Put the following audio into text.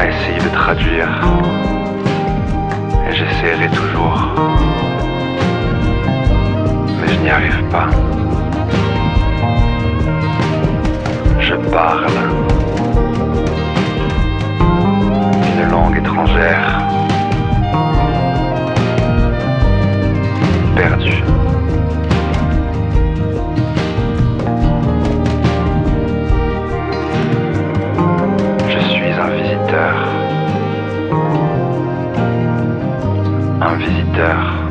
à essayer de traduire, et j'essaierai toujours, mais je n'y arrive pas. Je parle une langue étrangère, perdue. Je suis un visiteur. Un visiteur